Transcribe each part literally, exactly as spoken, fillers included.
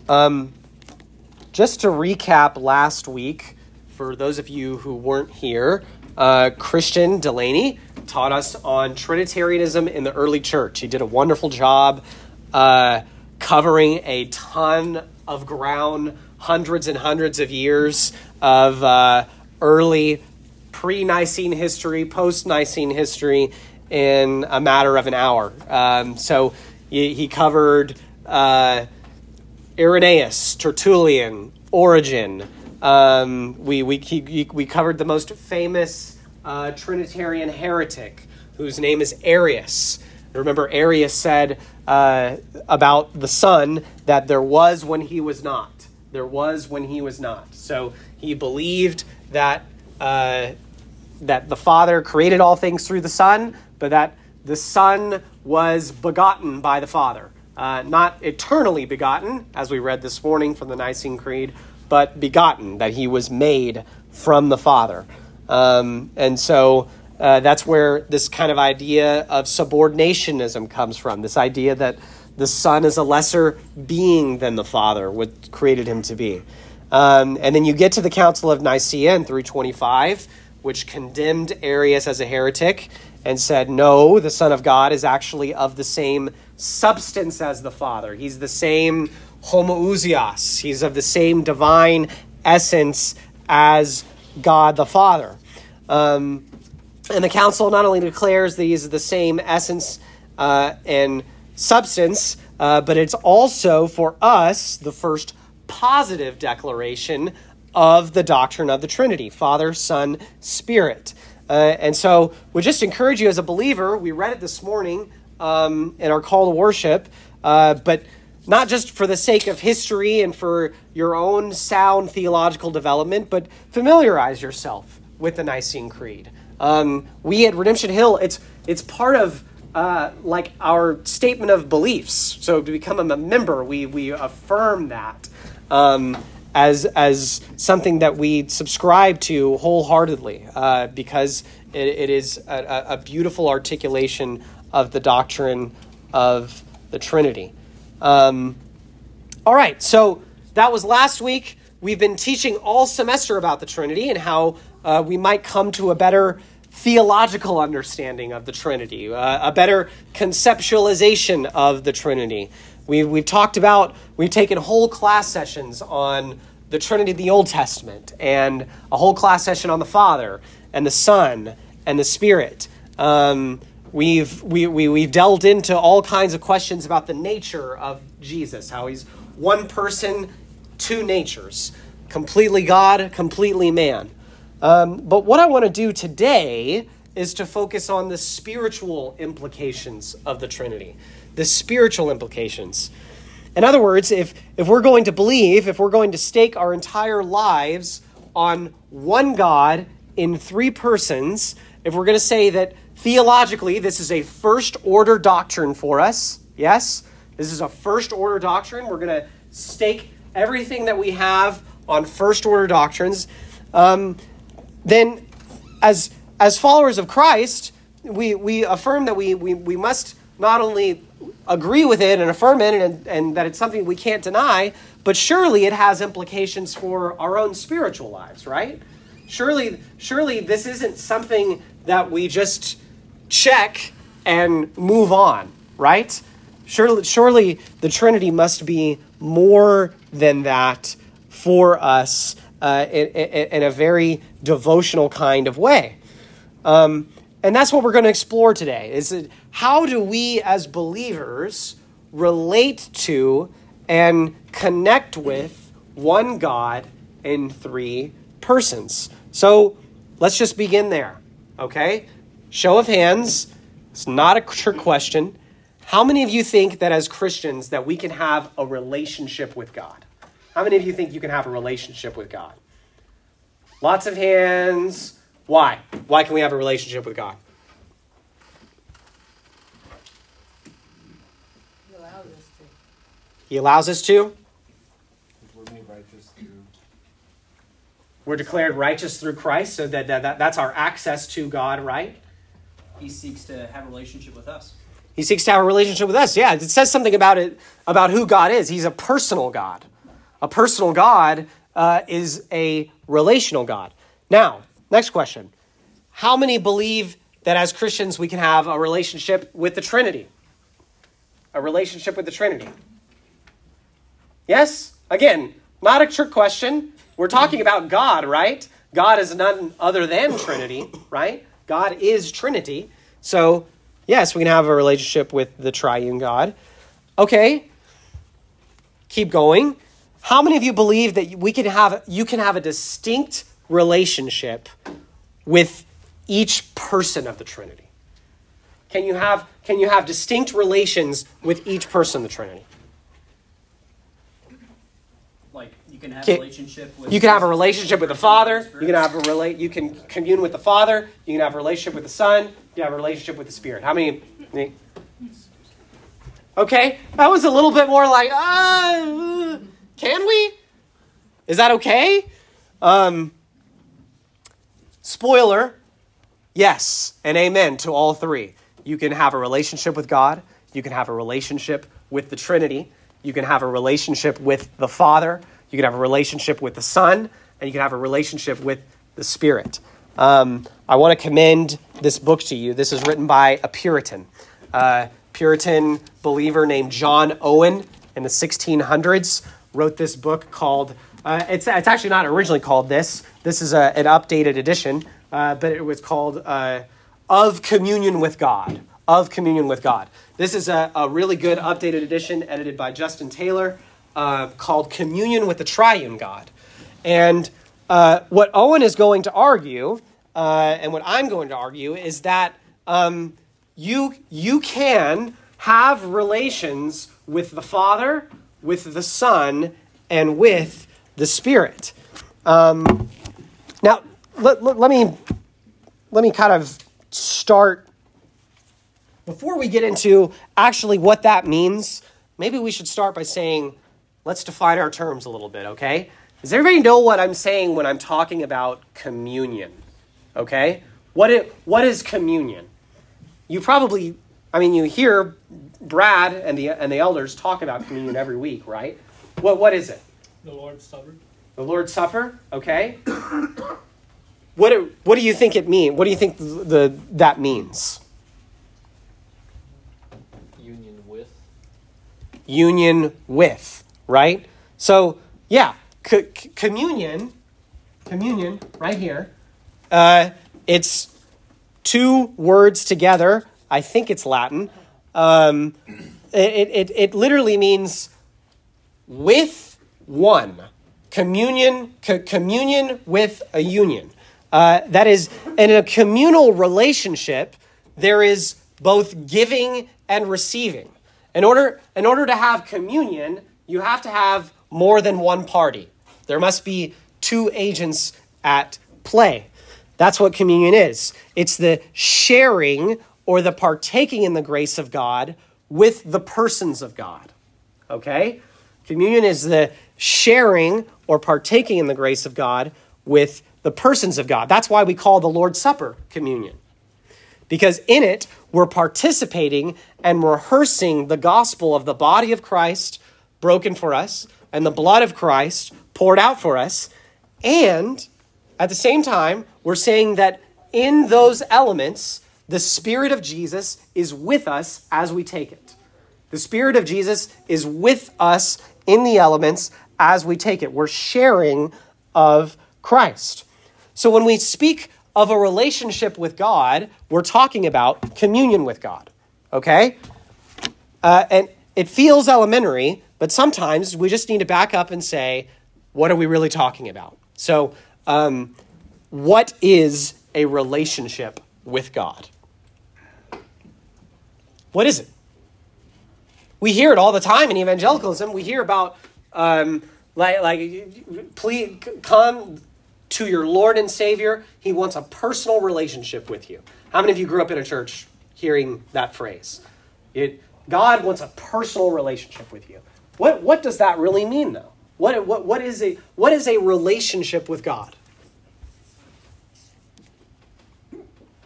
Um, just to recap last week, for those of you who weren't here, uh, Christian Delaney taught us on Trinitarianism in the early church. He did a wonderful job uh, covering a ton of ground, hundreds and hundreds of years of uh, early pre-Nicene history, post-Nicene history in a matter of an hour. Um, so he, he covered uh, Irenaeus, Tertullian, Origen. Um, we we he, we covered the most famous uh, Trinitarian heretic, whose name is Arius. Remember, Arius said uh, about the Son that there was when he was not. There was when he was not. So he believed that uh, that the Father created all things through the Son, but that the Son was begotten by the Father. Uh, not eternally begotten, as we read this morning from the Nicene Creed, but begotten, that he was made from the Father. Um, and so uh, that's where this kind of idea of subordinationism comes from, this idea that the Son is a lesser being than the Father, what created him to be. Um, and then you get to the Council of Nicaea in three twenty-five, which condemned Arius as a heretic and said, no, the Son of God is actually of the same substance as the Father. He's the same homoousios. He's of the same divine essence as God the Father. Um, and the council not only declares that he's the same essence uh, and substance, uh, but it's also for us the first positive declaration of the doctrine of the Trinity, Father, Son, Spirit. Uh, and so we just encourage you as a believer, we read it this morning um, in our call to worship, uh, but not just for the sake of history and for your own sound theological development, but familiarize yourself with the Nicene Creed. Um, we at Redemption Hill, it's it's part of uh, like our statement of beliefs. So to become a member, we we affirm that um, as as something that we subscribe to wholeheartedly, uh, because it, it is a, a beautiful articulation of the doctrine of the Trinity. Um, all right, so that was last week. We've been teaching all semester about the Trinity and how uh, we might come to a better theological understanding of the Trinity, uh, a better conceptualization of the Trinity. We've, we've talked about, we've taken whole class sessions on the Trinity of the Old Testament and a whole class session on the Father and the Son and the Spirit. Um, we've we, we, we've delved into all kinds of questions about the nature of Jesus, how he's one person, two natures, completely God, completely man. Um, but what I want to do today is to focus on the spiritual implications of the Trinity, the spiritual implications. In other words, if, if we're going to believe, if we're going to stake our entire lives on one God in three persons, if we're going to say that theologically this is a first-order doctrine for us, yes, this is a first-order doctrine, we're going to stake everything that we have on first-order doctrines, um, then as as followers of Christ, we, we affirm that we, we, we must not only agree with it and affirm it and, and that it's something we can't deny, but surely it has implications for our own spiritual lives, right? Surely, surely this isn't something that we just check and move on, right? Surely, surely the Trinity must be more than that for us uh, in, in, in a very devotional kind of way. Um, and that's what we're going to explore today, is that how do we as believers relate to and connect with one God in three persons? So let's just begin there, okay? Show of hands. It's not a trick question. How many of you think that as Christians that we can have a relationship with God? How many of you think you can have a relationship with God? Lots of hands. Why? Why can we have a relationship with God? He allows us to. He allows us to? We're made righteous through... We're declared righteous through Christ, so that, that, that that's our access to God, right? He seeks to have a relationship with us. He seeks to have a relationship with us. Yeah, it says something about it, about who God is. He's a personal God. A personal God uh, is a relational God. Now, next question. How many believe that as Christians we can have a relationship with the Trinity? A relationship with the Trinity? Yes? Again, not a trick question. We're talking about God, right? God is none other than Trinity, right? God is Trinity. So, yes, we can have a relationship with the triune God. Okay. Keep going. How many of you believe that we can have you can have a distinct relationship with each person of the Trinity? Can you have can you have distinct relations with each person of the Trinity? Like you can have Can- a relationship with You can have a relationship with the Father. Spirit. You can have a relate. You can commune with the Father. You can have a relationship with the Son. You can have a relationship with the Spirit. How many? Okay, that was a little bit more like, uh, can we? Is that okay? Um, spoiler, yes and amen to all three. You can have a relationship with God. You can have a relationship with the Trinity. You can have a relationship with the Father. You can have a relationship with the Son. And you can have a relationship with the Spirit. Um, I want to commend this book to you. This is written by a Puritan. Uh, Puritan believer named John Owen in the sixteen hundreds wrote this book called, uh, it's, it's actually not originally called this. This is a, an updated edition, uh, but it was called uh, Of Communion with God. Of Communion with God. This is a, a really good updated edition edited by Justin Taylor uh, called Communion with the Triune God. And uh, what Owen is going to argue, uh, and what I'm going to argue, is that um, you, you can have relations with the Father, with the Son, and with the Spirit. Um, now, let, let, let me let me kind of start. Before we get into actually what that means, maybe we should start by saying, let's define our terms a little bit, okay? Does everybody know what I'm saying when I'm talking about communion? Okay? What it, what is communion? You probably, I mean, you hear Brad and the and the elders talk about communion every week, right? What What is it? The Lord's Supper. The Lord's Supper, okay? What do, what do you think it means? What do you think the, the that means? Union with. Union with, right? So, yeah, c- c- communion, communion, right here, uh, it's two words together. I think it's Latin. Um, it, it, it literally means with one. Communion, co- communion with a union. Uh, that is, in a communal relationship, there is both giving and receiving. In order, in order to have communion, you have to have more than one party. There must be two agents at play. That's what communion is. It's the sharing or the partaking in the grace of God with the persons of God. Okay? Communion is the sharing or partaking in the grace of God with the persons of God. That's why we call the Lord's Supper communion. Because in it, we're participating and rehearsing the gospel of the body of Christ broken for us and the blood of Christ poured out for us. And at the same time, we're saying that in those elements, the Spirit of Jesus is with us as we take it. The Spirit of Jesus is with us in the elements as we take it. We're sharing of Christ. So when we speak of a relationship with God, we're talking about communion with God, okay? Uh, and it feels elementary, but sometimes we just need to back up and say, what are we really talking about? So um, what is a relationship with God? What is it? We hear it all the time in evangelicalism. We hear about, um, like, like, please come to your Lord and Savior. He wants a personal relationship with you. How many of you grew up in a church hearing that phrase? It, God wants a personal relationship with you. What what does that really mean, though? What what what is a what is a relationship with God?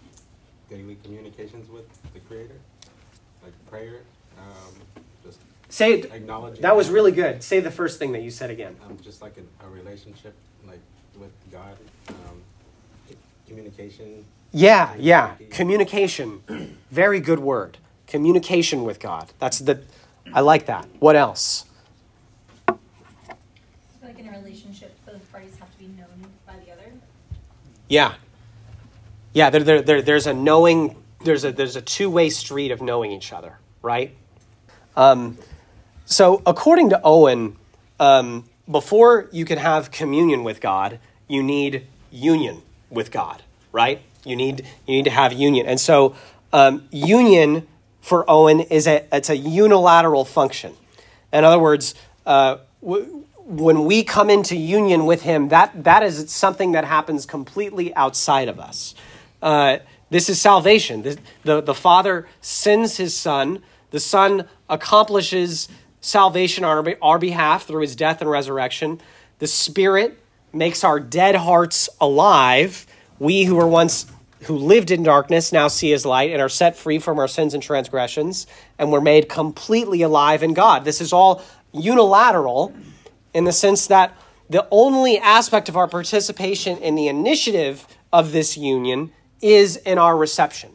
Daily communications with the Creator, like prayer. Um, just Say it. Acknowledging. That was really good. Say the first thing that you said again. Um, just like a, a relationship, like with God, um, communication. Yeah, yeah. Communication. Very good word. Communication with God. That's the, I like that. What else? I feel like in a relationship, both parties have to be known by the other. Yeah. Yeah, there, there, there, there's a knowing, there's a, there's a two-way street of knowing each other, right? Um, so according to Owen, um, before you can have communion with God, you need union with God, right? You need you need to have union. And so um, union for Owen is a it's a unilateral function. In other words, uh, w- when we come into union with him, that that is something that happens completely outside of us. Uh, this is salvation. The, the, the Father sends his Son. The Son accomplishes salvation on our, our behalf through his death and resurrection. The Spirit makes our dead hearts alive. We who were once, who lived in darkness, now see as light and are set free from our sins and transgressions, and were made completely alive in God. This is all unilateral in the sense that the only aspect of our participation in the initiative of this union is in our reception.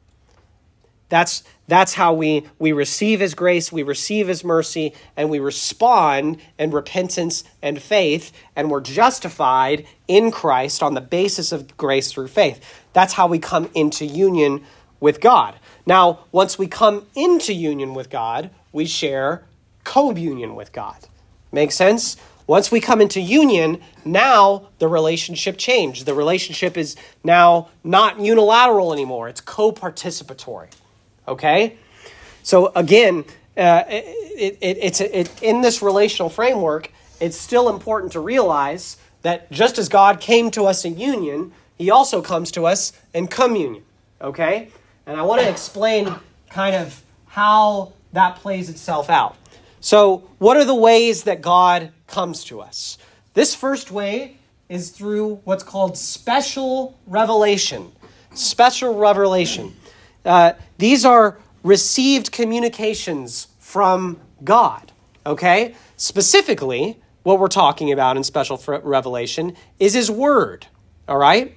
That's that's how we, we receive his grace, we receive his mercy, and we respond in repentance and faith, and we're justified in Christ on the basis of grace through faith. That's how we come into union with God. Now, once we come into union with God, we share communion with God. Make sense? Once we come into union, now the relationship changed. The relationship is now not unilateral anymore. It's co-participatory. Okay? So again, uh, it, it, it's it, in this relational framework, it's still important to realize that just as God came to us in union, he also comes to us in communion. Okay? And I want to explain kind of how that plays itself out. So what are the ways that God comes to us? This first way is through what's called special revelation. Special revelation. Uh, these are received communications from God, okay? Specifically, what we're talking about in special revelation is his word, all right?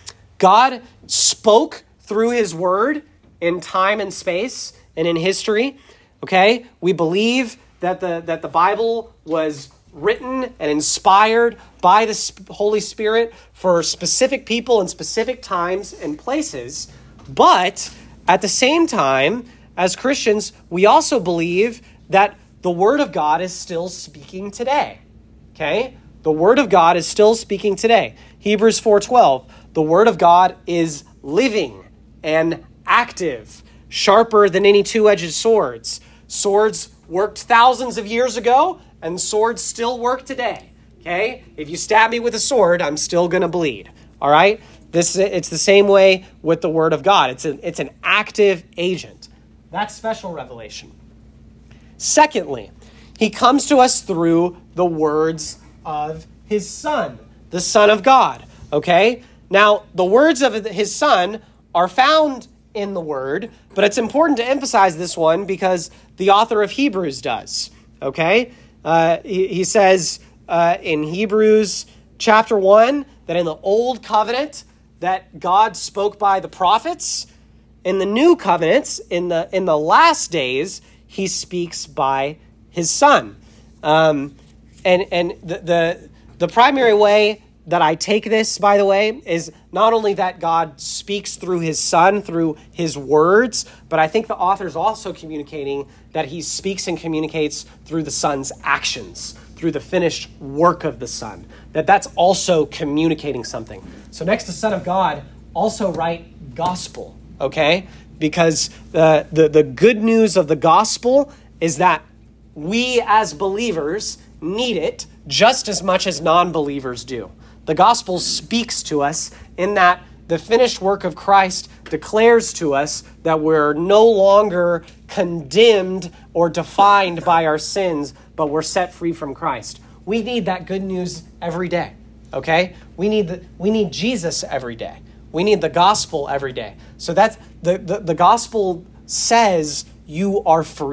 God spoke through his word in time and space and in history, okay? We believe that the that the Bible was written and inspired by the Holy Spirit for specific people in specific times and places, but at the same time, as Christians, we also believe that the Word of God is still speaking today, okay? The Word of God is still speaking today. Hebrews four twelve, the Word of God is living and active, sharper than any two-edged swords. Swords worked thousands of years ago, and swords still work today, okay? If you stab me with a sword, I'm still going to bleed, all right? This it's the same way with the Word of God. It's an, it's an active agent. That's special revelation. Secondly, he comes to us through the words of his Son, the Son of God, okay? Now, the words of his Son are found in the Word, but it's important to emphasize this one because the author of Hebrews does, okay? Uh, he, he says uh, in Hebrews chapter one that in the Old Covenant that God spoke by the prophets. In the New Covenants, in the in the last days, he speaks by his Son. Um, and and the, the the primary way that I take this, by the way, is not only that God speaks through his Son, through his words, but I think the author is also communicating that he speaks and communicates through the Son's actions, through the finished work of the Son. That that's also communicating something. So next to Son of God, also write gospel, okay? Because the, the, the good news of the gospel is that we as believers need it just as much as non-believers do. The gospel speaks to us in that the finished work of Christ declares to us that we're no longer condemned or defined by our sins, but we're set free from Christ. We need that good news every day, okay? We need the, we need Jesus every day. We need the gospel every day. So that's the, the, the gospel says you are free.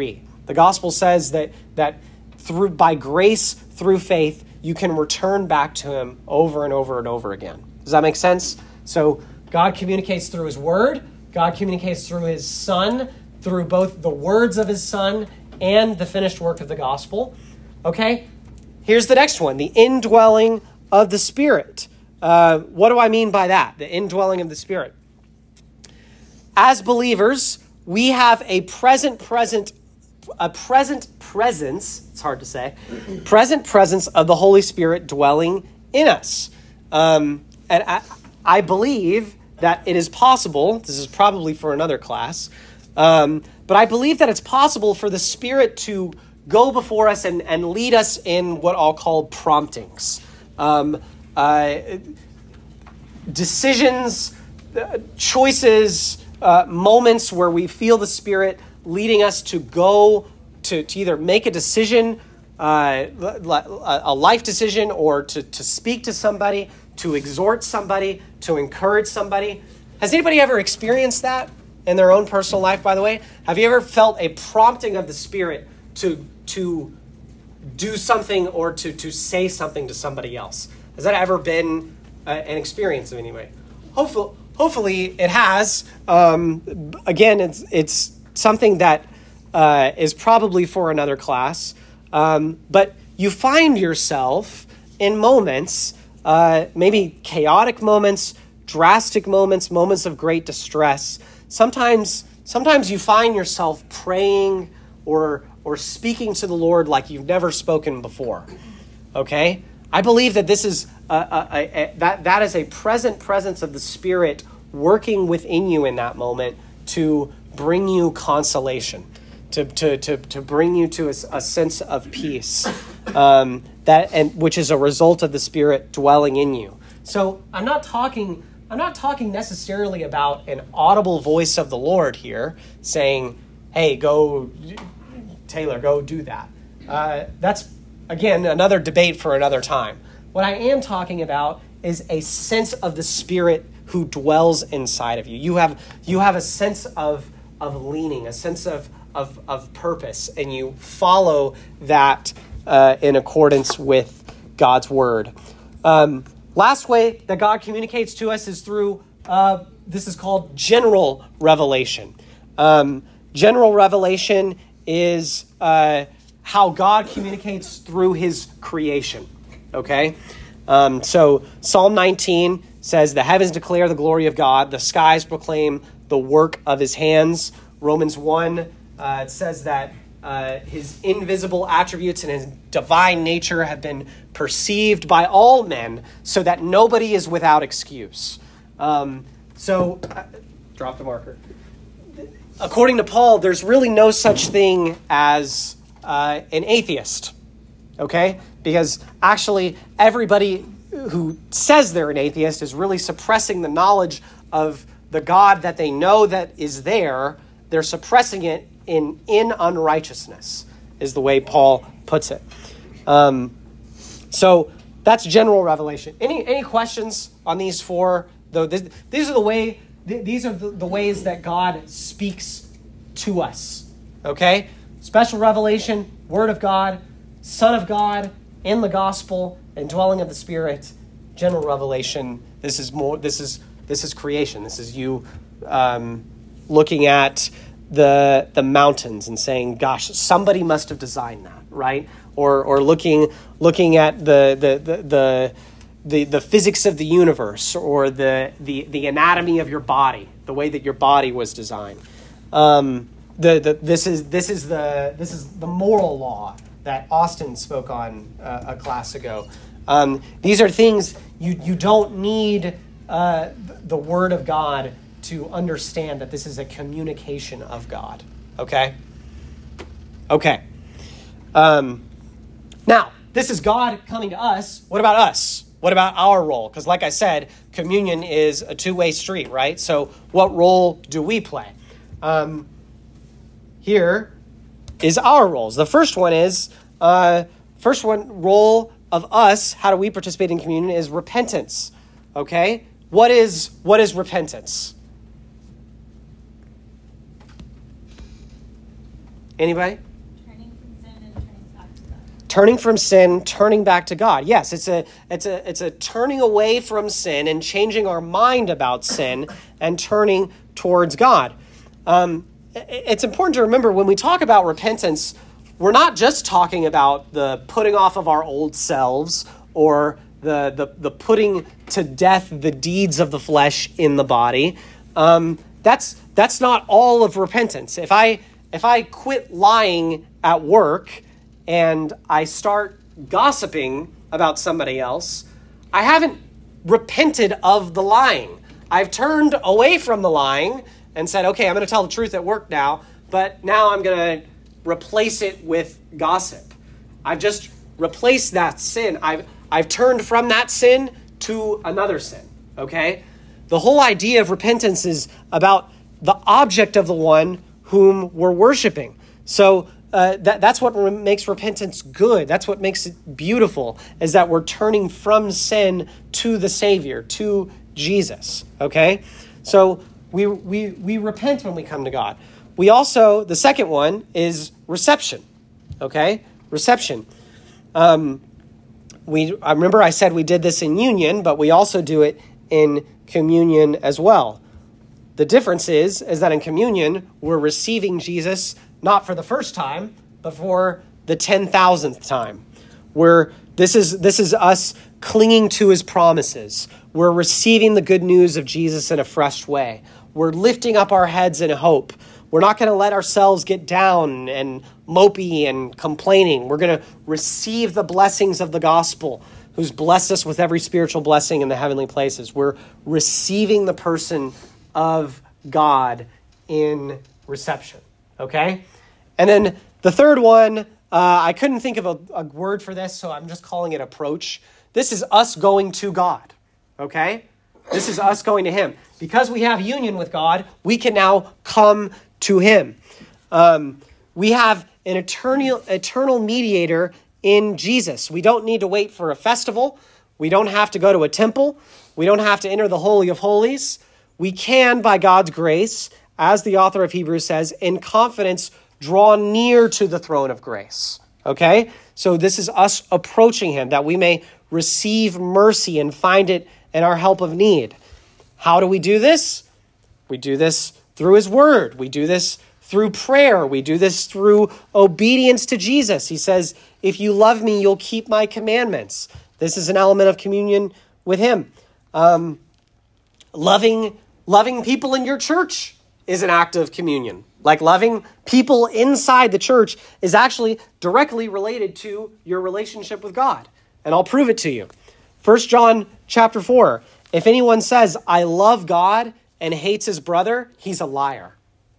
The gospel says that that through by grace, through faith, you can return back to him over and over and over again. Does that make sense? So God communicates through his word. God communicates through his son, through both the words of his son and the finished work of the gospel. Okay? Here's the next one, the indwelling of the Spirit. Uh, what do I mean by that? The indwelling of the Spirit. As believers, we have a present present a present presence, it's hard to say, present presence of the Holy Spirit dwelling in us. Um, and I, I believe that it is possible, this is probably for another class, um, but I believe that it's possible for the Spirit to go before us and, and lead us in what I'll call promptings. Um, uh, decisions, uh, choices, uh, moments where we feel the Spirit leading us to go to, to either make a decision, uh, a life decision, or to, to speak to somebody, to exhort somebody, to encourage somebody. Has anybody ever experienced that in their own personal life, by the way? Have you ever felt a prompting of the Spirit to to do something or to, to say something to somebody else? Has that ever been uh, an experience of anyway? Hopefully, hopefully it has. Um, again, it's it's something that uh, is probably for another class. Um, but you find yourself in moments, uh, maybe chaotic moments, drastic moments, moments of great distress. Sometimes, sometimes you find yourself praying or or speaking to the Lord like you've never spoken before. Okay, I believe that this is a, a, a, a, that that is a present presence of the Spirit working within you in that moment to bring you consolation, to to to to bring you to a, a sense of peace, um, that and which is a result of the Spirit dwelling in you. So I'm not talking. I'm not talking necessarily about an audible voice of the Lord here saying, "Hey, go, Taylor, go do that." Uh, that's, again, another debate for another time. What I am talking about is a sense of the Spirit who dwells inside of you. You have you have a sense of of leaning, a sense of of, of purpose, and you follow that uh, in accordance with God's word. Um, last way that God communicates to us is through, uh, this is called general revelation. Um, general revelation is uh, how God communicates through his creation, okay? Um, so Psalm nineteen says, "The heavens declare the glory of God, the skies proclaim the work of his hands." Romans one, uh, it says that uh, his invisible attributes and his divine nature have been perceived by all men so that nobody is without excuse. Um, so, uh, drop the marker. According to Paul, there's really no such thing as uh, an atheist, okay? Because actually everybody who says they're an atheist is really suppressing the knowledge of the God that they know that is there. They're suppressing it in, in unrighteousness, is the way Paul puts it. Um, so that's general revelation. Any any questions on these four? Though this, these are the way th- these are the, the ways that God speaks to us. Okay, special revelation, Word of God, Son of God, in the gospel, and dwelling of the Spirit. General revelation. This is more. This is this is creation. This is you um, looking at the the mountains and saying, "Gosh, somebody must have designed that," right? Or or looking looking at the the the the, the, the physics of the universe, or the, the the anatomy of your body, the way that your body was designed. Um, the, the this is this is the this is the moral law that Austin spoke on uh, a class ago. Um, these are things you you don't need uh, the Word of God to understand that this is a communication of God. Okay? Okay. Um, now, this is God coming to us. What about us? What about our role? Because like I said, communion is a two-way street, right? So what role do we play? Um, here is our roles. The first one is, uh, first one role of us, how do we participate in communion, is repentance. Okay? What is what is repentance? Anybody? Turning from sin, turning back to God. Yes, it's a it's a it's a turning away from sin and changing our mind about sin and turning towards God. Um, it's important to remember when we talk about repentance, we're not just talking about the putting off of our old selves or the the, the putting to death the deeds of the flesh in the body. Um, that's that's not all of repentance. If I if I quit lying at work and I start gossiping about somebody else, I haven't repented of the lying. I've turned away from the lying and said, okay, I'm going to tell the truth at work now, but now I'm going to replace it with gossip. I've just replaced that sin. I've I've turned from that sin to another sin, okay? The whole idea of repentance is about the object of the one whom we're worshiping. So Uh, that, that's what re- makes repentance good. That's what makes it beautiful, is that we're turning from sin to the Savior, to Jesus, okay? So we, we, we repent when we come to God. We also, the second one is reception, okay? Reception. Um, we I remember I said we did this in union, but we also do it in communion as well. The difference is, is that in communion, we're receiving Jesus not for the first time, but for the ten thousandth time. We're, this is this is us clinging to his promises. We're receiving the good news of Jesus in a fresh way. We're lifting up our heads in hope. We're not going to let ourselves get down and mopey and complaining. We're going to receive the blessings of the gospel, who's blessed us with every spiritual blessing in the heavenly places. We're receiving the person of God in reception, okay? And then the third one, uh, I couldn't think of a, a word for this, so I'm just calling it approach. This is us going to God, okay? This is us going to him. Because we have union with God, we can now come to him. Um, we have an eternal, eternal mediator in Jesus. We don't need to wait for a festival. We don't have to go to a temple. We don't have to enter the Holy of Holies. We can, by God's grace, as the author of Hebrews says, in confidence draw near to the throne of grace, okay? So this is us approaching him, that we may receive mercy and find it in our help of need. How do we do this? We do this through his word. We do this through prayer. We do this through obedience to Jesus. He says, if you love me, you'll keep my commandments. This is an element of communion with him. Um, loving, loving people in your church is an act of communion. Like loving people inside the church is actually directly related to your relationship with God. And I'll prove it to you. First John chapter four. If anyone says, I love God and hates his brother, he's a liar.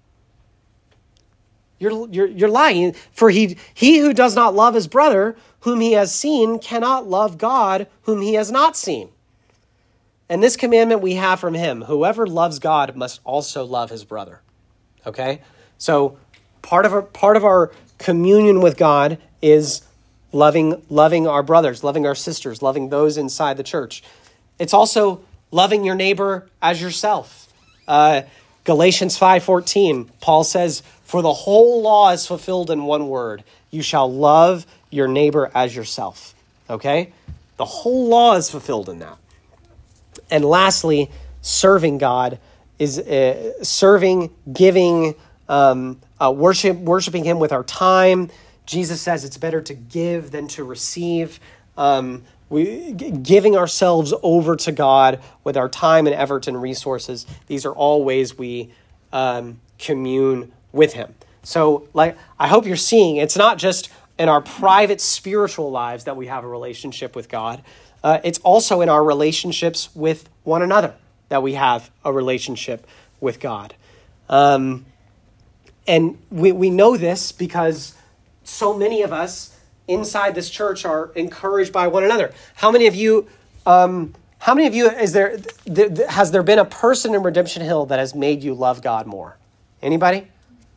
You're, you're, you're lying. For he, he who does not love his brother whom he has seen cannot love God whom he has not seen. And this commandment we have from him, whoever loves God must also love his brother. Okay? So part of our part of our communion with God is loving loving our brothers, loving our sisters, loving those inside the church. It's also loving your neighbor as yourself. Uh, Galatians five fourteen, Paul says, for the whole law is fulfilled in one word. You shall love your neighbor as yourself. Okay? The whole law is fulfilled in that. And lastly, serving God is uh, serving, giving, um, uh, worship, worshiping him with our time. Jesus says it's better to give than to receive. Um, we g- giving ourselves over to God with our time and effort and resources. These are all ways we um, commune with him. So, like, I hope you're seeing it's not just in our private spiritual lives that we have a relationship with God. Uh, it's also in our relationships with one another that we have a relationship with God. Um, and we, we know this because so many of us inside this church are encouraged by one another. How many of you, um, how many of you, is there, th- th- has there been a person in Redemption Hill that has made you love God more? Anybody?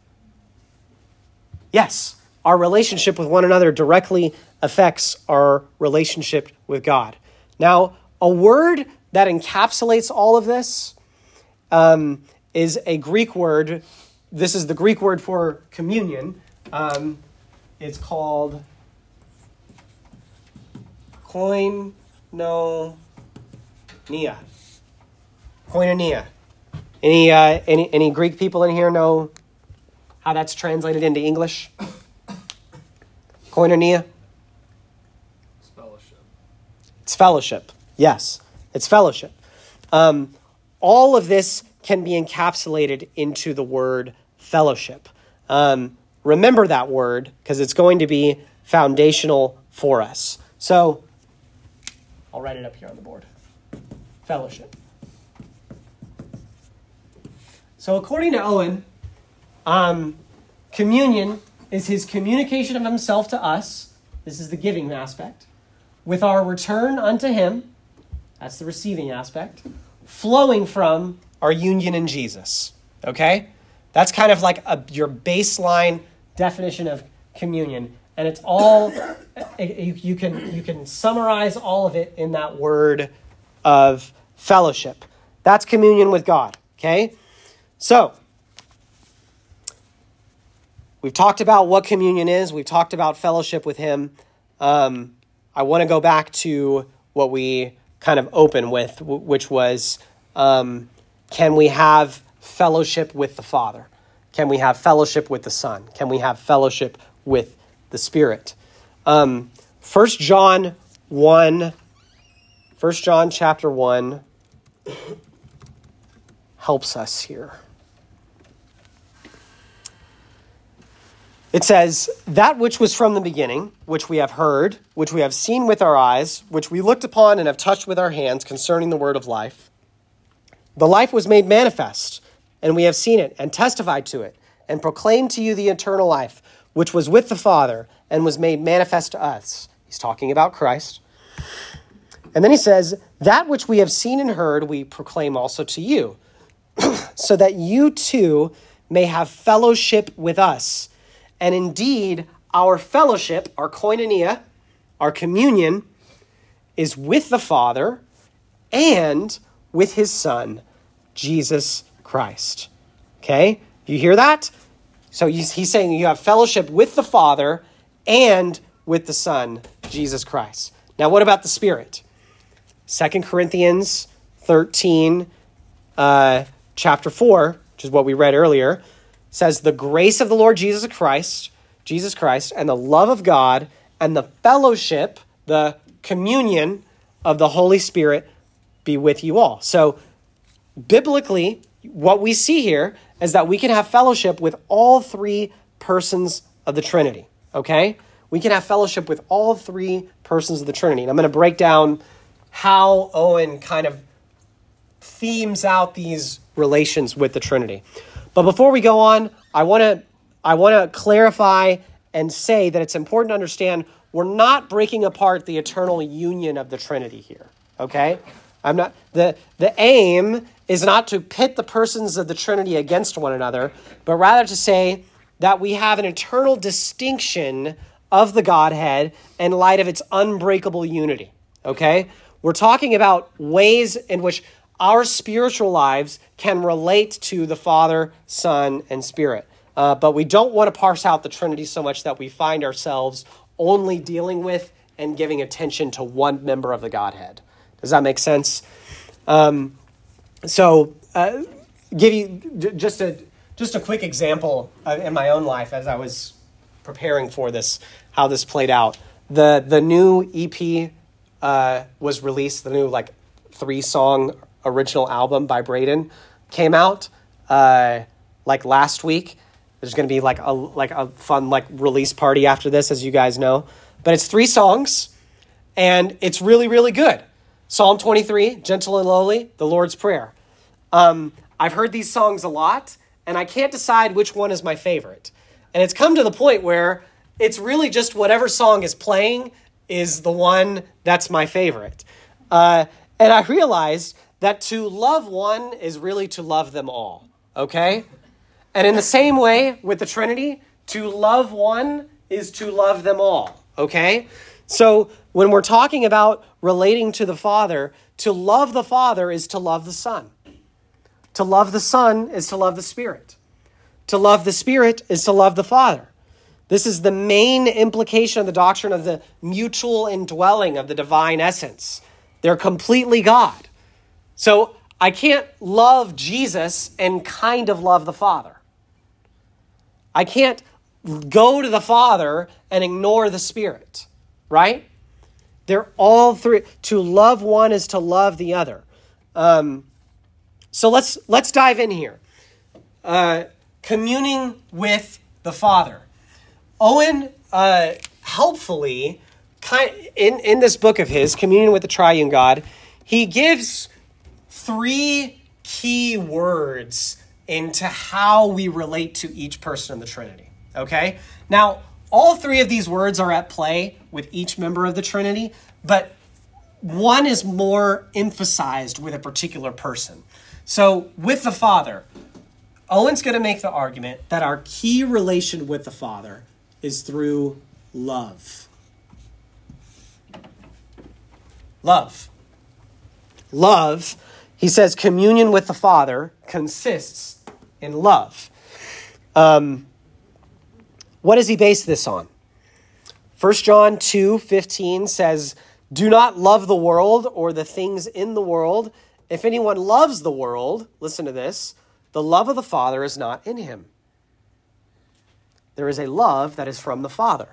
Yes. Our relationship with one another directly affects our relationship with God. Now, a word that encapsulates all of this um, is a Greek word. This is the Greek word for communion. Um, it's called Koinonia. Koinonia. Any, uh, any, any Greek people in here know how that's translated into English? Koinonia? It's fellowship. It's fellowship. Yes, it's fellowship. Um, all of this can be encapsulated into the word fellowship. Um, remember that word because it's going to be foundational for us. So I'll write it up here on the board. Fellowship. So according to Owen, um, communion is his communication of himself to us. This is the giving aspect. With our return unto him, that's the receiving aspect, flowing from our union in Jesus. Okay? That's kind of like a, your baseline definition of communion. And it's all, you, you can you can summarize all of it in that word of fellowship. That's communion with God. Okay? So, we've talked about what communion is. We've talked about fellowship with him. Um, I want to go back to what we kind of opened with, which was, um, can we have fellowship with the Father? Can we have fellowship with the Son? Can we have fellowship with the Spirit? Um, First John one, First John chapter one helps us here. It says, that which was from the beginning, which we have heard, which we have seen with our eyes, which we looked upon and have touched with our hands concerning the word of life. The life was made manifest, and we have seen it and testified to it and proclaimed to you the eternal life, which was with the Father and was made manifest to us. He's talking about Christ. And then he says, that which we have seen and heard, we proclaim also to you, so that you too may have fellowship with us. And indeed, our fellowship, our koinonia, our communion, is with the Father and with his Son, Jesus Christ. Okay? You hear that? So he's saying you have fellowship with the Father and with the Son, Jesus Christ. Now, what about the Spirit? Second Corinthians thirteen, uh, chapter four, which is what we read earlier, says, the grace of the Lord Jesus Christ, Jesus Christ, and the love of God, and the fellowship, the communion of the Holy Spirit be with you all. So, biblically, what we see here is that we can have fellowship with all three persons of the Trinity, okay? We can have fellowship with all three persons of the Trinity. And I'm going to break down how Owen kind of themes out these relations with the Trinity. But before we go on, I want to I want to clarify and say that it's important to understand we're not breaking apart the eternal union of the Trinity here, okay? I'm not the the aim is not to pit the persons of the Trinity against one another, but rather to say that we have an eternal distinction of the Godhead in light of its unbreakable unity, okay? We're talking about ways in which our spiritual lives can relate to the Father, Son, and Spirit. Uh, but we don't want to parse out the Trinity so much that we find ourselves only dealing with and giving attention to one member of the Godhead. Does that make sense? Um, so, uh, give you j- just a just a quick example of, in my own life as I was preparing for this, how this played out. The the new E P uh, was released. The new like three song original album by Braden came out uh, like last week. There's going to be like a like a fun like release party after this, as you guys know. But it's three songs, and it's really, really good. Psalm twenty-three, Gentle and Lowly, the Lord's Prayer. Um, I've heard these songs a lot, and I can't decide which one is my favorite. And it's come to the point where it's really just whatever song is playing is the one that's my favorite. Uh, and I realized that to love one is really to love them all, okay? And in the same way with the Trinity, to love one is to love them all, okay? So when we're talking about relating to the Father, to love the Father is to love the Son. To love the Son is to love the Spirit. To love the Spirit is to love the Father. This is the main implication of the doctrine of the mutual indwelling of the divine essence. They're completely God. So I can't love Jesus and kind of love the Father. I can't go to the Father and ignore the Spirit, right? They're all three. To love one is to love the other. Um, so let's let's dive in here. Uh, communing with the Father. Owen uh, helpfully, kind in in this book of his, Communion with the Triune God, he gives three key words into how we relate to each person in the Trinity. Okay? Now, all three of these words are at play with each member of the Trinity, but one is more emphasized with a particular person. So, with the Father, Owen's going to make the argument that our key relation with the Father is through love. Love. Love, he says, communion with the Father consists in love. Um, what does he base this on? First John two fifteen says, do not love the world or the things in the world. If anyone loves the world, listen to this, the love of the Father is not in him. There is a love that is from the Father.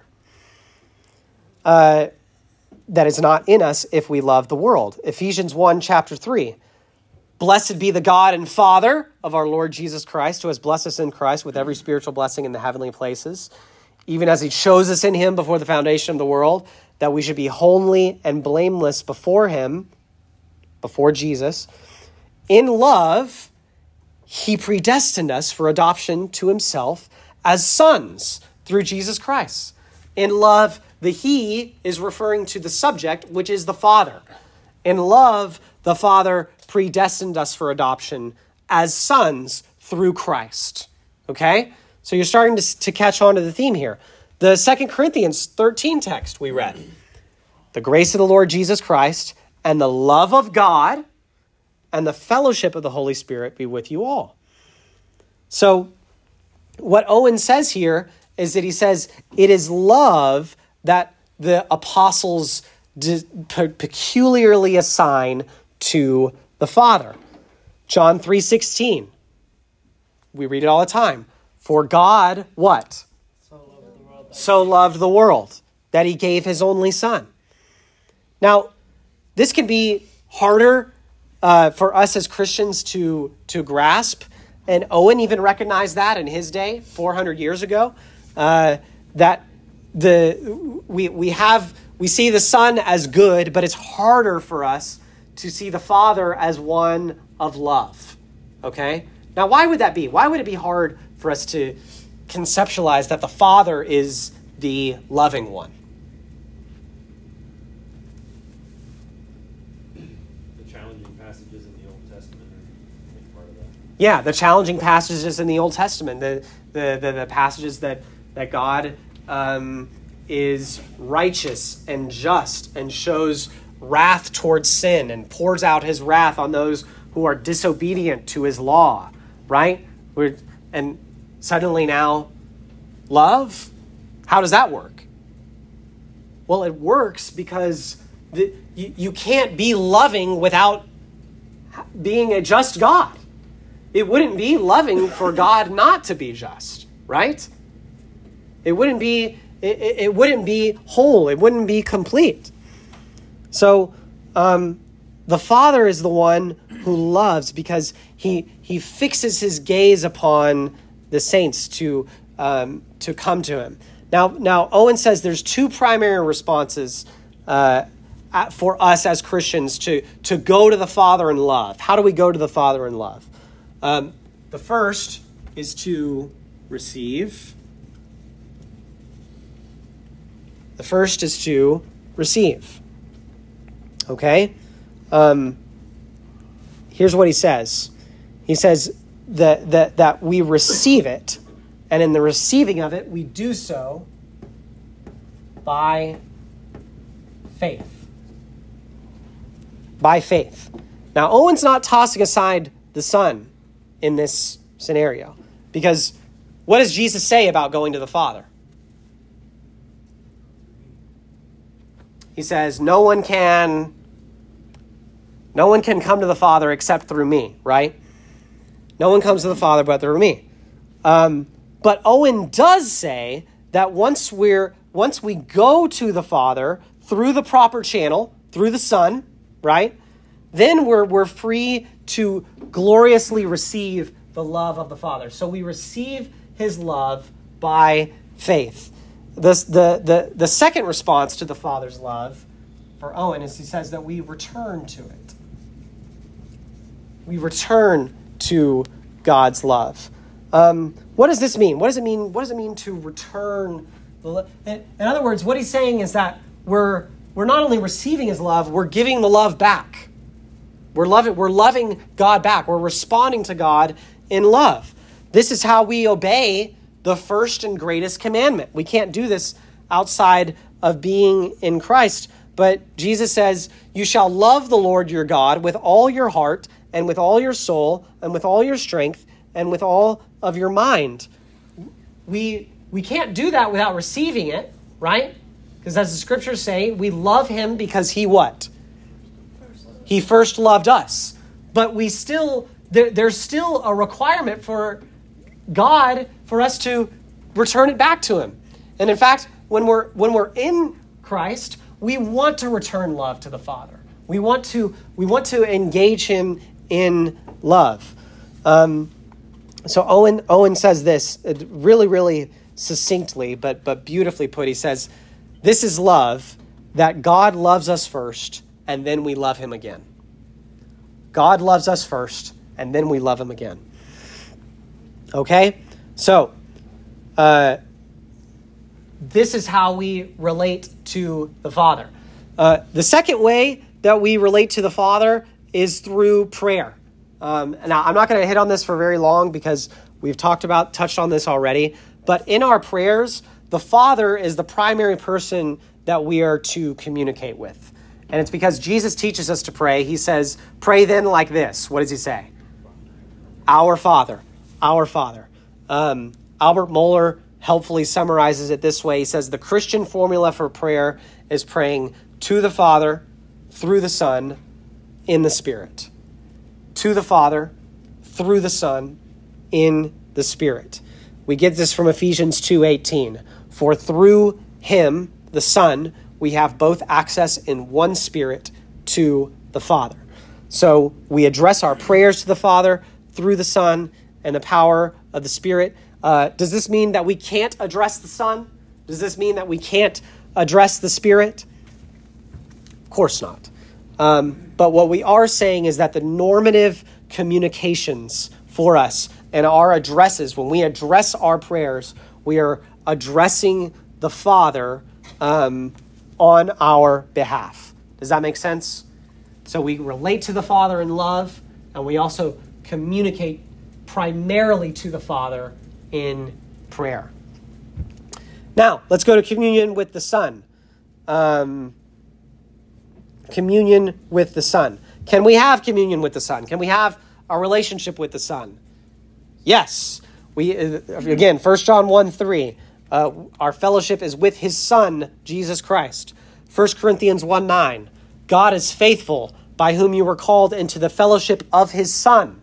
Uh, that is not in us if we love the world. Ephesians one, chapter three. Blessed be the God and Father of our Lord Jesus Christ, who has blessed us in Christ with every spiritual blessing in the heavenly places, even as he chose us in him before the foundation of the world, that we should be holy and blameless before him, before Jesus. In love, he predestined us for adoption to himself as sons through Jesus Christ. In love, the he is referring to the subject, which is the Father. In love, the Father predestined us for adoption as sons through Christ. Okay? So you're starting to, to catch on to the theme here. The Second Corinthians thirteen text we read. The grace of the Lord Jesus Christ and the love of God and the fellowship of the Holy Spirit be with you all. So what Owen says here is that he says it is love that the apostles peculiarly assign to the Father. John three sixteen. We read it all the time. For God, what? So loved the world that So loved the world that he gave his only Son. Now, this can be harder uh, for us as Christians to, to grasp. And Owen even recognized that in his day, four hundred years ago, uh, that the we we have we see the Son as good, but it's harder for us to see the Father as one of love. Okay? Now, why would that be? Why would it be hard for us to conceptualize that the Father is the loving one? The challenging passages in the Old Testament are a big part of that. Yeah, the challenging passages in the Old Testament, the the the, the passages that that God um, is righteous and just and shows wrath towards sin and pours out his wrath on those who are disobedient to his law, right? We're, and suddenly now, love, how does that work? Well, it works because the, you, you can't be loving without being a just God. It wouldn't be loving for God not to be just, right? It wouldn't be it, it wouldn't be whole. It wouldn't be complete. So um, the Father is the one who loves because he he fixes his gaze upon the saints to um, to come to him. Now, now Owen says there's two primary responses uh, for us as Christians to to go to the Father in love. How do we go to the Father in love? Um, the first is to receive. The first is to receive. Okay? Um, here's what he says. He says that, that, that we receive it, and in the receiving of it, we do so by faith. By faith. Now, Owen's not tossing aside the Son in this scenario, because what does Jesus say about going to the Father? He says, no one can, no one can come to the Father except through me, right? No one comes to the Father but through me. Um, but Owen does say that once we're once we go to the Father through the proper channel, through the Son, right? Then we're we're free to gloriously receive the love of the Father. So we receive his love by faith. This, the, the, the second response to the Father's love for Owen is he says that we return to it. We return to God's love. Um, what does this mean? What does it mean? What does it mean to return the love? In, in other words, what he's saying is that we're we're not only receiving his love, we're giving the love back. We're loving, we're loving God back. We're responding to God in love. This is how we obey the first and greatest commandment. We can't do this outside of being in Christ. But Jesus says, you shall love the Lord your God with all your heart and with all your soul and with all your strength and with all of your mind. We, we can't do that without receiving it, right? Because as the scriptures say, we love him because he what? He first loved us. But we still, there, there's still a requirement for God for us to return it back to him. And in fact, when we're when we're in Christ, we want to return love to the Father. We want to we want to engage him in love. Um, so Owen Owen says this really, really succinctly, but but beautifully put. He says, this is love, that God loves us first, and then we love him again. God loves us first, and then we love him again. Okay? So, uh, this is how we relate to the Father. Uh, the second way that we relate to the Father is through prayer. Um, now, I'm not going to hit on this for very long because we've talked about, touched on this already. But in our prayers, the Father is the primary person that we are to communicate with. And it's because Jesus teaches us to pray. He says, pray then like this. What does he say? Our Father. Our Father. Um, Albert Mohler helpfully summarizes it this way. He says, the Christian formula for prayer is praying to the Father, through the Son, in the Spirit. To the Father, through the Son, in the Spirit. We get this from Ephesians two eighteen. For through him, the Son, we have both access in one Spirit to the Father. So we address our prayers to the Father through the Son and the power of the Spirit. Uh, does this mean that we can't address the Son? Does this mean that we can't address the Spirit? Of course not. Um, but what we are saying is that the normative communications for us and our addresses, when we address our prayers, we are addressing the Father um, on our behalf. Does that make sense? So we relate to the Father in love, and we also communicate primarily to the Father in prayer. Now, let's go to communion with the Son. Um, communion with the Son. Can we have communion with the Son? Can we have a relationship with the Son? Yes. We again, First John one three. Uh, our fellowship is with his Son, Jesus Christ. First Corinthians one nine. God is faithful, by whom you were called into the fellowship of his Son,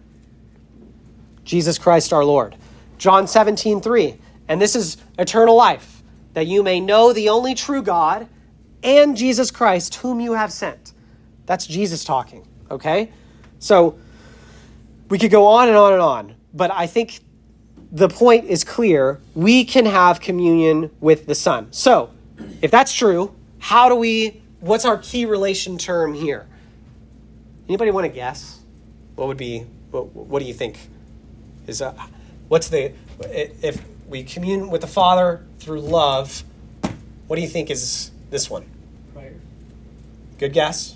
Jesus Christ our Lord. John seventeen three. And this is eternal life, that you may know the only true God and Jesus Christ, whom you have sent. That's Jesus talking, okay? So we could go on and on and on, but I think the point is clear. We can have communion with the Son. So if that's true, how do we, what's our key relation term here? Anybody want to guess? What would be, what, what do you think is, uh, what's the, if we commune with the Father through love, what do you think is this one? Prayer. Good guess?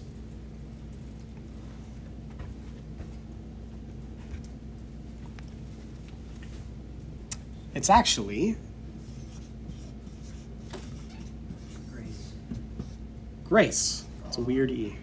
It's actually Grace. grace. It's a weird E.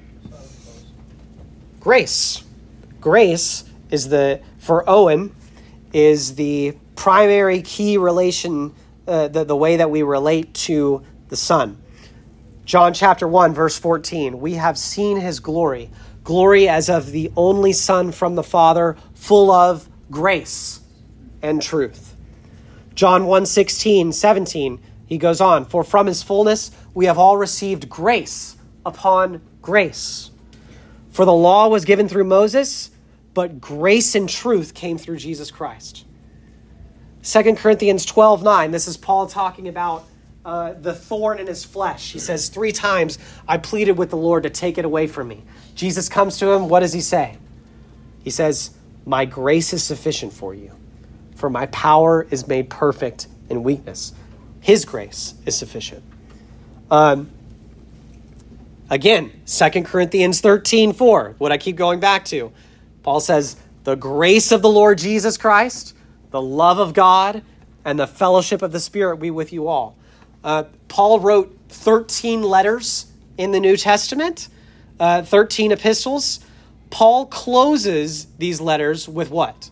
Grace. Grace is the, for Owen, is the primary key relation, uh, the, the way that we relate to the Son. John chapter one, verse fourteen, we have seen his glory, glory as of the only Son from the Father, full of grace and truth. John one, sixteen, seventeen, he goes on, for from his fullness we have all received grace upon grace. For the law was given through Moses, but grace and truth came through Jesus Christ. Second Corinthians twelve, nine, this is Paul talking about uh, the thorn in his flesh. He says, three times I pleaded with the Lord to take it away from me. Jesus comes to him. What does he say? He says, my grace is sufficient for you, for my power is made perfect in weakness. His grace is sufficient. Um, again, Second Corinthians thirteen, four, what I keep going back to. Paul says, the grace of the Lord Jesus Christ, the love of God, and the fellowship of the Spirit be with you all. Uh, Paul wrote thirteen letters in the New Testament, uh, thirteen epistles. Paul closes these letters with what?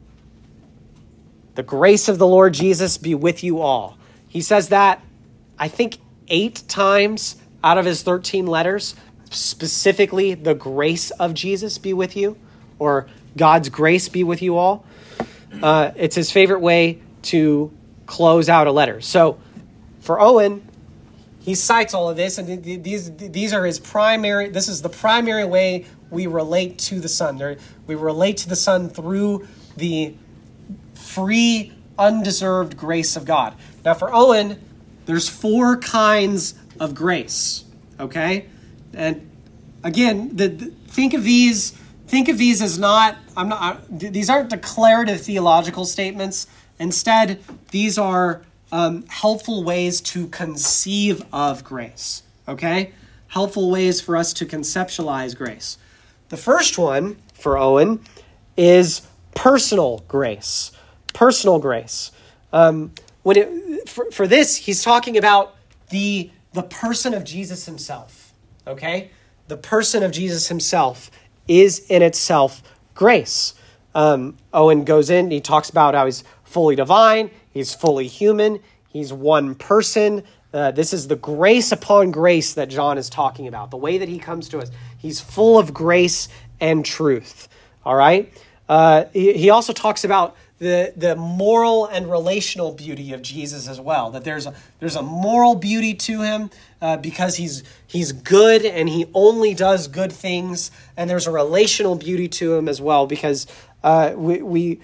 The grace of the Lord Jesus be with you all. He says that, I think, eight times out of his thirteen letters, specifically the grace of Jesus be with you, or God's grace be with you all. Uh, it's his favorite way to close out a letter. So for Owen, he cites all of this, and these these are his primary, this is the primary way we relate to the Son. We relate to the Son through the free, undeserved grace of God. Now for Owen, there's four kinds of grace, okay? And again, the, the think of these think of these as not I'm not I, these aren't declarative theological statements. Instead, these are um, helpful ways to conceive of grace, okay? Helpful ways for us to conceptualize grace. The first one for Owen is personal grace. Personal grace. Um, when it, for, for this, he's talking about the, the person of Jesus himself, okay? The person of Jesus himself is in itself grace. Um, Owen goes in, he talks about how he's fully divine, he's fully human, he's one person. Uh, this is the grace upon grace that John is talking about, the way that he comes to us. He's full of grace and truth, all right? Uh, he, he also talks about the, the moral and relational beauty of Jesus as well, that there's a, there's a moral beauty to him uh, because he's, he's good and he only does good things, and there's a relational beauty to him as well because uh, we... we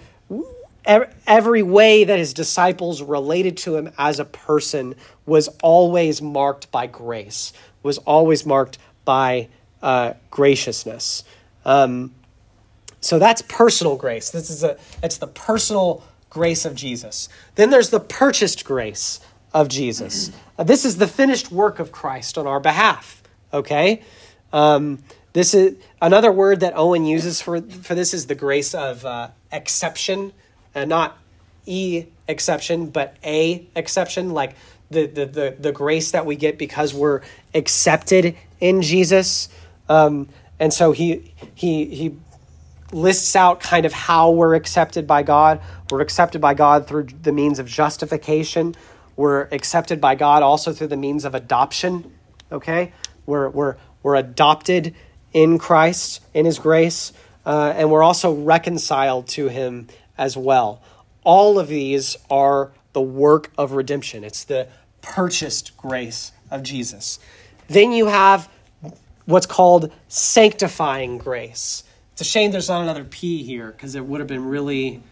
every way that his disciples related to him as a person was always marked by grace, was always marked by uh, graciousness. Um, so that's personal grace. This is a it's the personal grace of Jesus. Then there's the purchased grace of Jesus. Uh, this is the finished work of Christ on our behalf. Okay, um, this is another word that Owen uses for for this is the grace of uh, exception. Uh, not E exception, but A exception, like the, the the the grace that we get because we're accepted in Jesus. Um, and so he he he lists out kind of how we're accepted by God. We're accepted by God through the means of justification. We're accepted by God also through the means of adoption. Okay, we're we're we're adopted in Christ, in his grace, uh, and we're also reconciled to him as well. All of these are the work of redemption. It's the purchased grace of Jesus. Then you have what's called sanctifying grace. It's a shame there's not another P here because it would have been really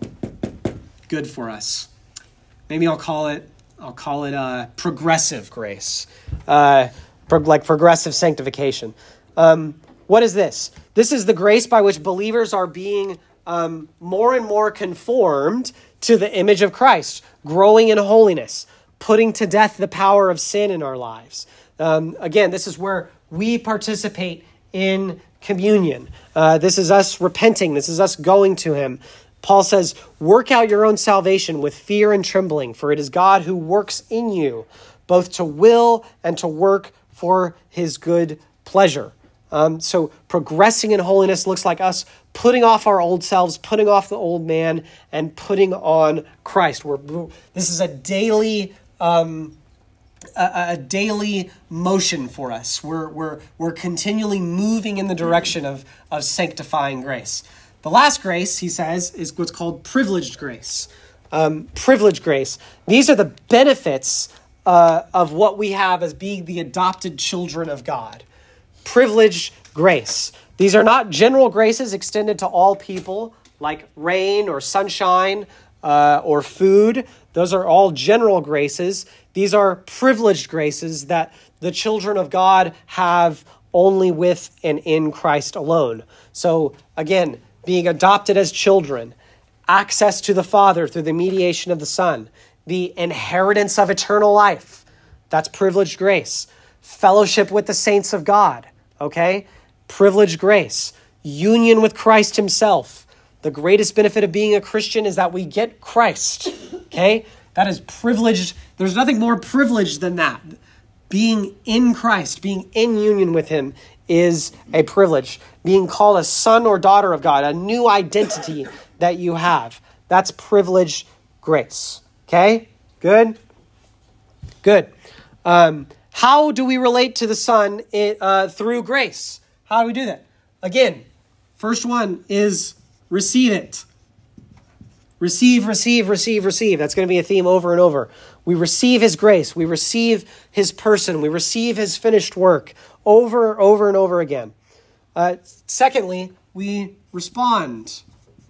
good for us. Maybe I'll call it I'll call it uh, progressive grace, uh, pro- like progressive sanctification. Um, what is this? This is the grace by which believers are being Um, more and more conformed to the image of Christ, growing in holiness, putting to death the power of sin in our lives. Um, again, this is where we participate in communion. Uh, this is us repenting. This is us going to him. Paul says, work out your own salvation with fear and trembling, for it is God who works in you, both to will and to work for his good pleasure. Um, so progressing in holiness looks like us putting off our old selves, putting off the old man, and putting on Christ. We're, this is a daily um, a, a daily motion for us. We're, we're, we're continually moving in the direction of, of sanctifying grace. The last grace, he says, is what's called privileged grace. Um, privileged grace. These are the benefits uh, of what we have as being the adopted children of God. Privileged grace. These are not general graces extended to all people, like rain or sunshine uh, or food. Those are all general graces. These are privileged graces that the children of God have only with and in Christ alone. So again, being adopted as children, access to the Father through the mediation of the Son, the inheritance of eternal life, that's privileged grace. Fellowship with the saints of God, okay? Privileged grace. Union with Christ himself. The greatest benefit of being a Christian is that we get Christ, okay? That is privileged. There's nothing more privileged than that. Being in Christ, being in union with him is a privilege. Being called a son or daughter of God, a new identity that you have. That's privileged grace. Okay? Good? Good. Um, how do we relate to the Son uh, through grace? How do we do that? Again, first one is receive it. Receive, receive, receive, receive. That's going to be a theme over and over. We receive his grace. We receive his person. We receive his finished work over, over and over again. Uh, secondly, we respond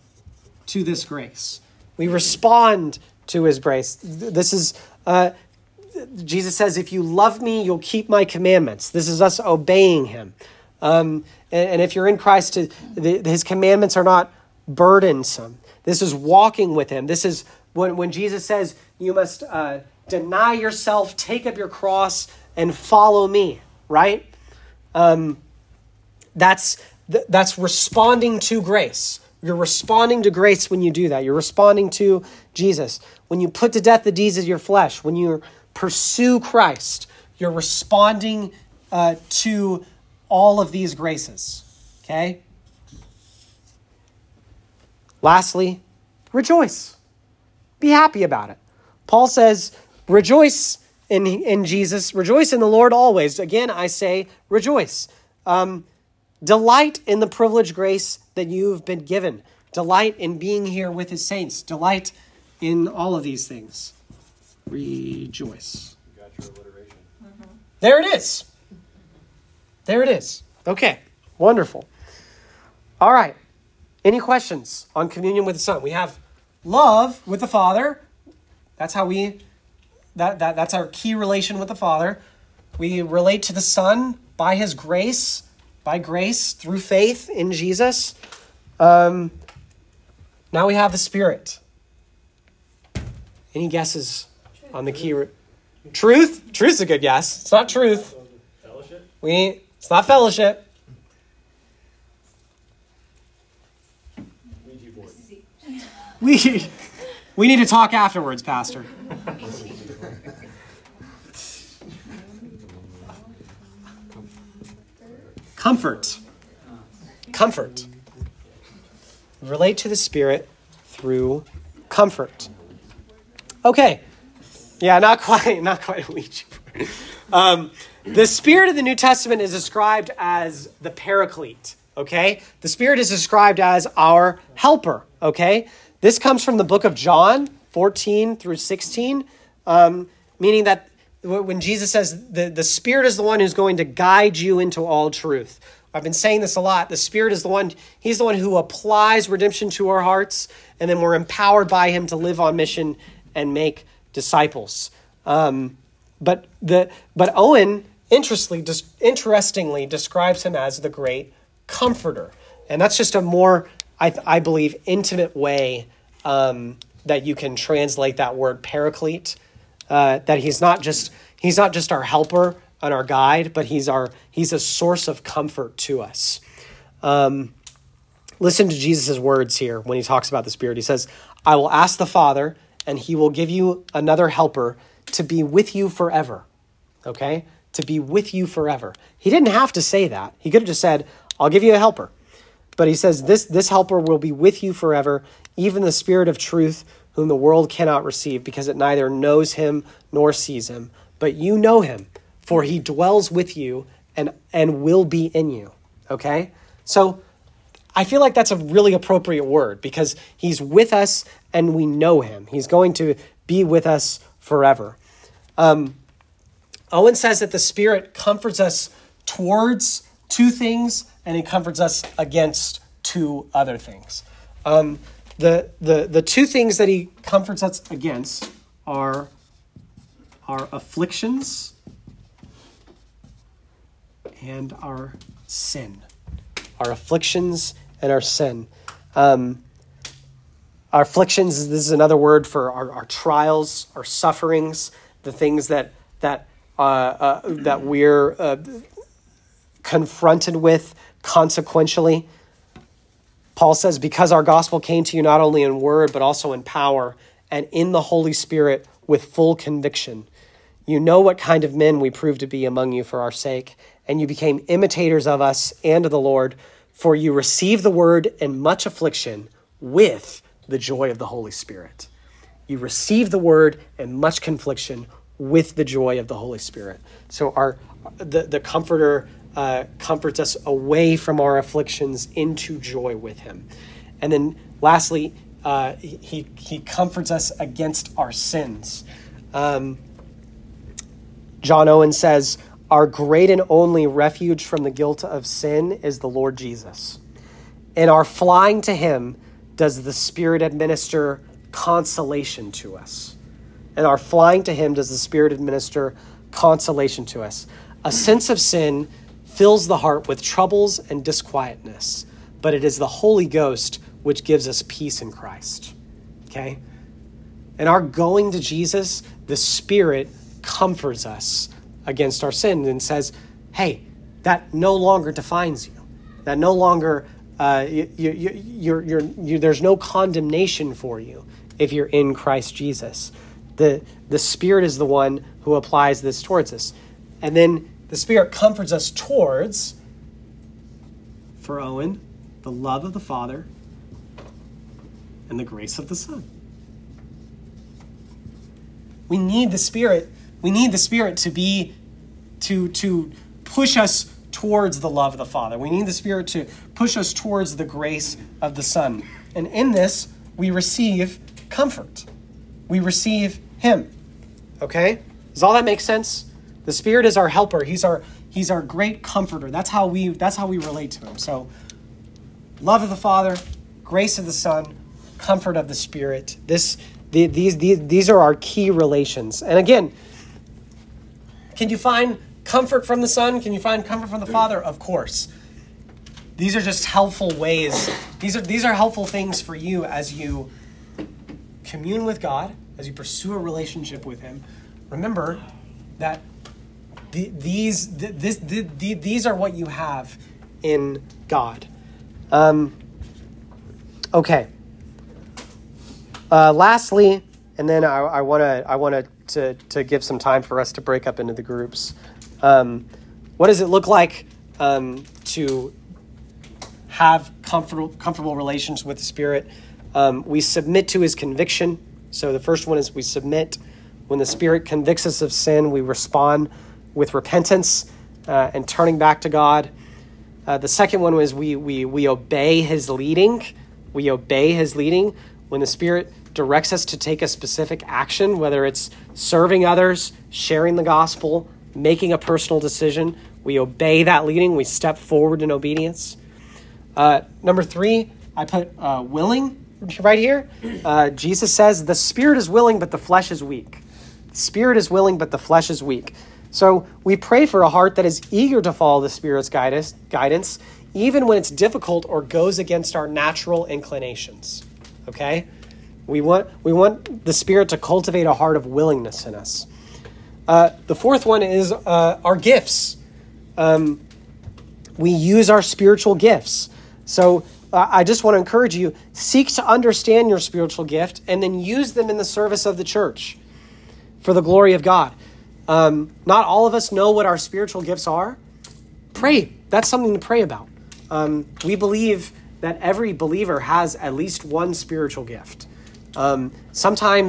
to this grace. We respond to his grace. This is, uh, Jesus says, if you love me, you'll keep my commandments. This is us obeying him. Um, and, and if you're in Christ, the, his commandments are not burdensome. This is walking with him. This is when, when Jesus says, you must uh, deny yourself, take up your cross, and follow me, right? Um, that's th- that's responding to grace. You're responding to grace when you do that. You're responding to Jesus. When you put to death the deeds of your flesh, when you pursue Christ, you're responding uh, to all of these graces, okay? Lastly, rejoice. Be happy about it. Paul says, rejoice in, in Jesus. Rejoice in the Lord always. Again, I say rejoice. Um, delight in the privileged grace that you've been given. Delight in being here with his saints. Delight in all of these things. Rejoice. You got your alliteration. Mm-hmm. There it is. There it is. Okay, wonderful. All right. Any questions on communion with the Son? We have love with the Father. That's how we, that, that that's our key relation with the Father. We relate to the Son by his grace, by grace through faith in Jesus. Um, now we have the Spirit. Any guesses on the key? Re- truth? Truth's a good guess. It's not truth. Fellowship? We. It's not fellowship. Ouija board. We, we need to talk afterwards, Pastor. Comfort. Comfort. Relate to the Spirit through comfort. Okay. Yeah, not quite, not quite a Ouija board. Um, the Spirit of the New Testament is described as the Paraclete. Okay? The Spirit is described as our helper. Okay? This comes from the book of John, fourteen through sixteen, um, meaning that when Jesus says the, the Spirit is the one who's going to guide you into all truth. I've been saying this a lot. The Spirit is the one, he's the one who applies redemption to our hearts, and then we're empowered by him to live on mission and make disciples. Um, but the but Owen interestingly, interestingly describes him as the great comforter. And that's just a more, I, I believe, intimate way um, that you can translate that word paraclete. Uh, that he's not just he's not just our helper and our guide, but he's our he's a source of comfort to us. Um, listen to Jesus' words here when he talks about the Spirit. He says, "I will ask the Father, and he will give you another helper to be with you forever." Okay, to be with you forever. He didn't have to say that. He could have just said, "I'll give you a helper." But he says, this, this helper will be with you forever, even the Spirit of truth, whom the world cannot receive, because it neither knows him nor sees him. but you know him, for he dwells with you and, and will be in you. Okay? So I feel like that's a really appropriate word because he's with us and we know him. He's going to be with us forever. Um, Owen says that the Spirit comforts us towards two things and he comforts us against two other things. Um, the, the, the two things that he comforts us against are our afflictions and our sin. Our afflictions and our sin. Um, our afflictions, this is another word for our, our trials, our sufferings, the things that that uh, uh, that we're uh, confronted with consequentially. Paul says, because our gospel came to you not only in word, but also in power and in the Holy Spirit with full conviction. You know what kind of men we proved to be among you for our sake, and you became imitators of us and of the Lord, for you received the word in much affliction with the joy of the Holy Spirit. You received the word in much confliction with the joy of the Holy Spirit. So our the, the Comforter uh, comforts us away from our afflictions into joy with him. And then lastly, uh, he, he comforts us against our sins. Um, John Owen says, our great and only refuge from the guilt of sin is the Lord Jesus. In our flying to him, does the Spirit administer consolation to us. In our flying to him, does the Spirit administer consolation to us. A sense of sin fills the heart with troubles and disquietness, but it is the Holy Ghost which gives us peace in Christ. Okay? In our going to Jesus, the Spirit comforts us against our sin and says, hey, that no longer defines you. That no longer, uh, you, you, you, you're, you're, you, there's no condemnation for you if you're in Christ Jesus. The, the Spirit is the one who applies this towards us. And then the Spirit comforts us towards, for Owen, the love of the Father and the grace of the Son. We need the Spirit. We need the Spirit to be, to, to push us towards the love of the Father. We need the Spirit to push us towards the grace of the Son. And in this, we receive comfort. We receive him. Okay? Does all that make sense? The Spirit is our helper. He's our, he's our great comforter. That's how we, that's how we relate to him. So, love of the Father, grace of the Son, comfort of the Spirit. This, the, these, these, these are our key relations. And again, can you find comfort from the Son? Can you find comfort from the Father? Of course. These are just helpful ways. These are, these are helpful things for you as you commune with God, as you pursue a relationship with him. Remember that the, these, the, this, the, the, these are what you have in God. Um, okay. Uh, lastly, and then I, I want to I want to to give some time for us to break up into the groups. Um, what does it look like um, to have comfortable comfortable relations with the Spirit? Um, we submit to his conviction. So the first one is we submit. When the Spirit convicts us of sin, we respond with repentance uh, and turning back to God. Uh, the second one was we we we obey his leading. We obey his leading. When the Spirit directs us to take a specific action, whether it's serving others, sharing the gospel, making a personal decision, we obey that leading. We step forward in obedience. Uh, number three, I put uh, willing right here. Uh, Jesus says, the Spirit is willing, but the flesh is weak. The Spirit is willing, but the flesh is weak. So we pray for a heart that is eager to follow the Spirit's guidance, guidance, even when it's difficult or goes against our natural inclinations. Okay? We want we want the Spirit to cultivate a heart of willingness in us. Uh, the fourth one is uh, our gifts. Um, we use our spiritual gifts. So uh, I just want to encourage you, seek to understand your spiritual gift and then use them in the service of the church for the glory of God. Um, not all of us know what our spiritual gifts are. Pray. That's something to pray about. Um, we believe that every believer has at least one spiritual gift. Um, sometimes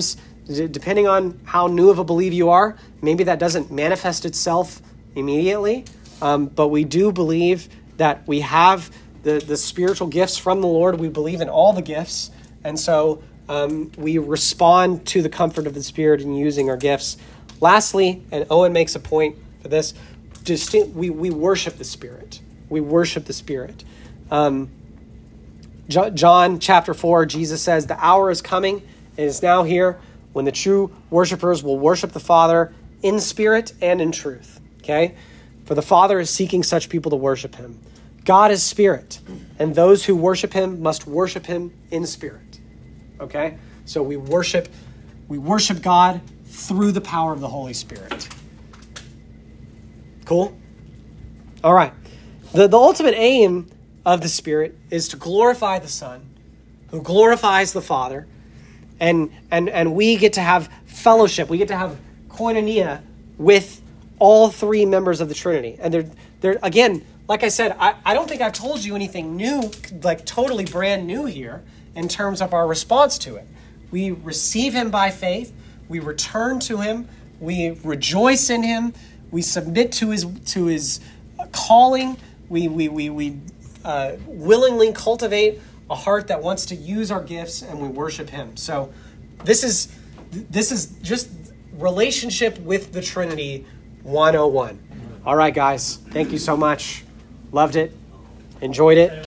D- depending on how new of a believer you are, maybe that doesn't manifest itself immediately. Um, but we do believe that we have the, the spiritual gifts from the Lord. We believe in all the gifts. And so um, we respond to the comfort of the Spirit in using our gifts. Lastly, and Owen makes a point for this, distinct, we, we worship the Spirit. We worship the Spirit. Um, John chapter four, Jesus says, the hour is coming and is now here when the true worshipers will worship the Father in spirit and in truth. Okay? For the Father is seeking such people to worship him. God is spirit, and those who worship him must worship him in spirit. Okay? So we worship, we worship God through the power of the Holy Spirit. Cool? All right. The, the ultimate aim of the Spirit is to glorify the Son, who glorifies the Father, and and and we get to have fellowship. We get to have koinonia with all three members of the Trinity. And they're they're again, like I said, I, I don't think I've told you anything new, like totally brand new here in terms of our response to it. We receive him by faith, we return to him, we rejoice in him, we submit to his to his calling, we we we we Uh, willingly cultivate a heart that wants to use our gifts, and we worship him. So this is this is just relationship with the Trinity one oh one. All right, guys. Thank you so much. Loved it. Enjoyed it.